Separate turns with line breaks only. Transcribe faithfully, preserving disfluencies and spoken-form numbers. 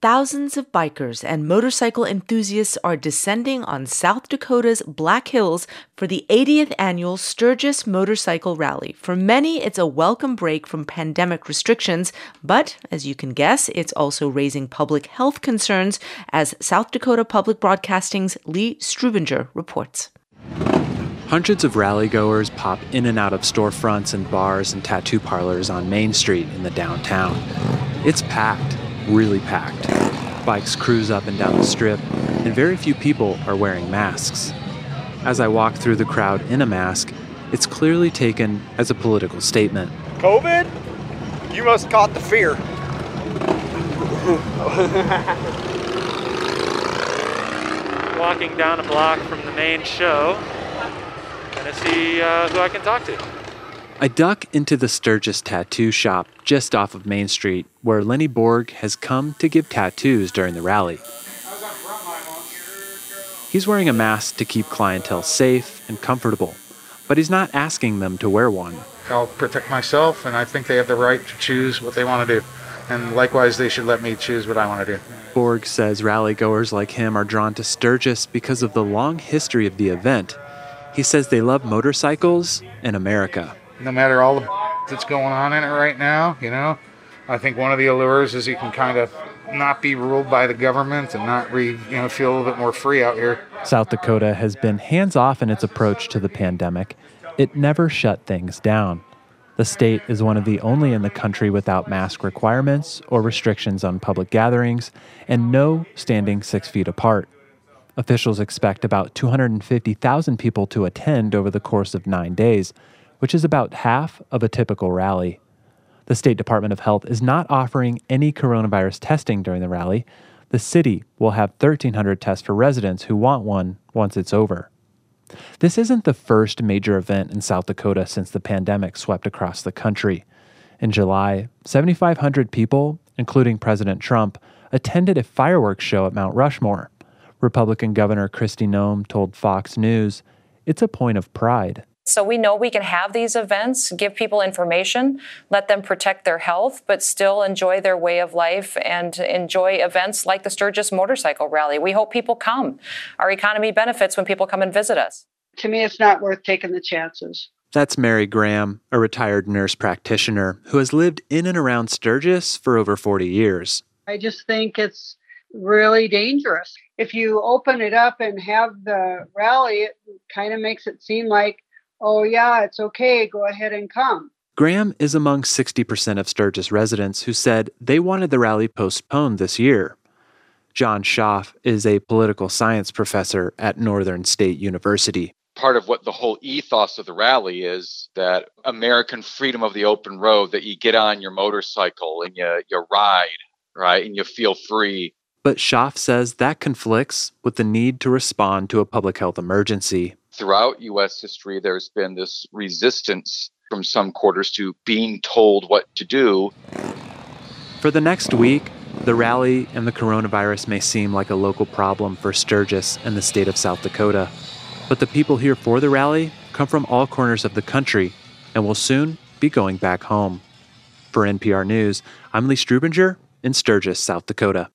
thousands of bikers and motorcycle enthusiasts are descending on South Dakota's Black Hills for the eightieth annual Sturgis Motorcycle Rally. For many, it's a welcome break from pandemic restrictions, but as you can guess, it's also raising public health concerns, as South Dakota Public Broadcasting's Lee Strubinger reports.
Hundreds of rally-goers pop in and out of storefronts and bars and tattoo parlors on Main Street in the downtown. It's packed, really packed. Bikes cruise up and down the strip, and very few people are wearing masks. As I walk through the crowd in a mask, it's clearly taken as a political statement.
COVID? You must have caught the fear.
Walking down a block from the main show. To see uh, who I can talk to.
I duck into the Sturgis tattoo shop just off of Main Street, where Lenny Borg has come to give tattoos during the rally. He's wearing a mask to keep clientele safe and comfortable, but he's not asking them to wear one.
I'll protect myself, and I think they have the right to choose what they want to do. And likewise, they should let me choose what I want to do.
Borg says rally-goers like him are drawn to Sturgis because of the long history of the event. He says they love motorcycles and America.
No matter all the that's going on in it right now, you know, I think one of the allures is you can kind of not be ruled by the government and not re, you know, feel a little bit more free out here.
South Dakota has been hands-off in its approach to the pandemic. It never shut things down. The state is one of the only in the country without mask requirements or restrictions on public gatherings, and no standing six feet apart. Officials expect about two hundred fifty thousand people to attend over the course of nine days, which is about half of a typical rally. The State Department of Health is not offering any coronavirus testing during the rally. The city will have thirteen hundred tests for residents who want one once it's over. This isn't the first major event in South Dakota since the pandemic swept across the country. In July, seventy-five hundred people, including President Trump, attended a fireworks show at Mount Rushmore. Republican Governor Kristi Noem told Fox News, "It's a point of pride."
So we know we can have these events, give people information, let them protect their health, but still enjoy their way of life and enjoy events like the Sturgis Motorcycle Rally. We hope people come. Our economy benefits when people come and visit us.
To me, it's not worth taking the chances.
That's Mary Graham, a retired nurse practitioner who has lived in and around Sturgis for over forty years.
I just think it's really dangerous. If you open it up and have the rally, it kind of makes it seem like, oh yeah, it's okay, go ahead and come.
Graham is among sixty percent of Sturgis residents who said they wanted the rally postponed this year. John Schaaf is a political science professor at Northern State University.
Part of what the whole ethos of the rally is, that American freedom of the open road, that you get on your motorcycle and you, you ride, right, and you feel free.
But Schaaf says that conflicts with the need to respond to a public health emergency.
Throughout U S history, there's been this resistance from some quarters to being told what to do.
For the next week, the rally and the coronavirus may seem like a local problem for Sturgis and the state of South Dakota. But the people here for the rally come from all corners of the country and will soon be going back home. For N P R News, I'm Lee Strubinger in Sturgis, South Dakota.